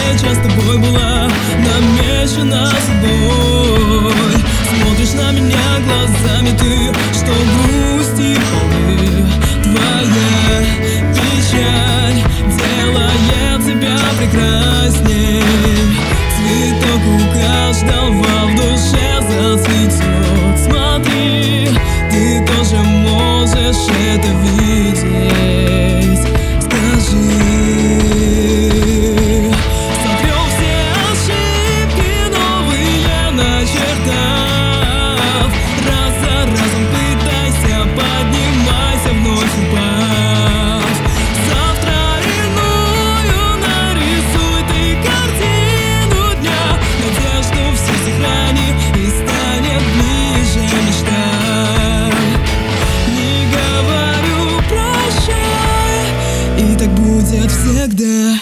встреча с тобой была намечена судьбой. Смотришь на меня глазами ты, что грусти полны. Твоя печаль делает тебя прекрасней. Цветок у каждого в душе зацветет. Смотри, ты тоже можешь это видеть. Скажи. Сотрем все ошибки, новые начертав. Раз за разом пытайся, поднимайся, вновь упав. Завтра иную нарисуй ты картину дня. Надежду все сохрани, и станет ближе мечта. Не говорю прощай, и так будет всегда.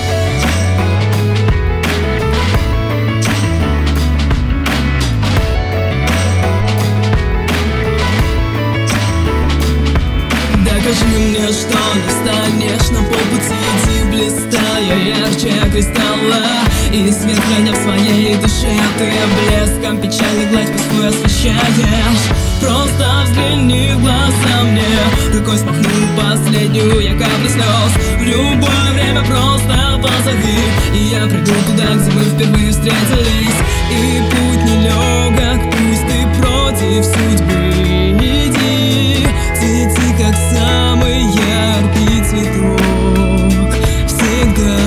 Докажи мне, что не встанешь на полпути, иди, блистая ярче кристалла. И свет храня в своей душе, ты блеском печальной гладь пустую освещаешь. Просто взгляни в глаза мне, рукой смахну последнюю я каплю слез. В любое время просто позови, и я приду туда, где мы впервые встретились. И путь нелегок, пусть ты против судьбы. Иди, цвети, как самый яркий цветок всегда.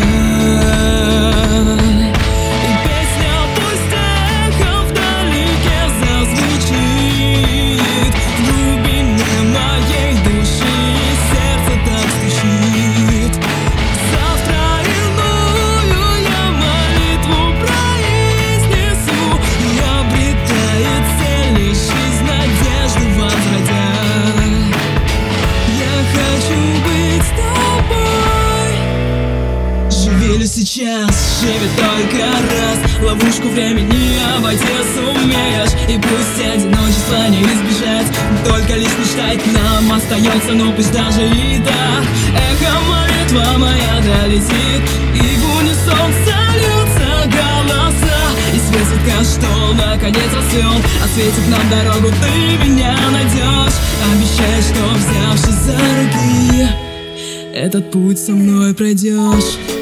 И песня пусть эхом вдалеке зазвучит в глубине моей души, и сердце так стучит. Завтра иную я молитву произнесу, и обретает цель лишь жизнь надежды возродя. Я хочу быть с тобой. Живи ли сейчас, живи только раз. Ловушку времени обойти сумеешь, и пусть одиночества не избежать, только лишь мечтать нам остается, но пусть даже и так. Эхо молитва моя долетит, и в унисон сольются голоса. И свет цветка, что наконец расцвел, осветит нам дорогу, ты меня найдешь. Обещай, что взявшись за руки, этот путь со мной пройдешь.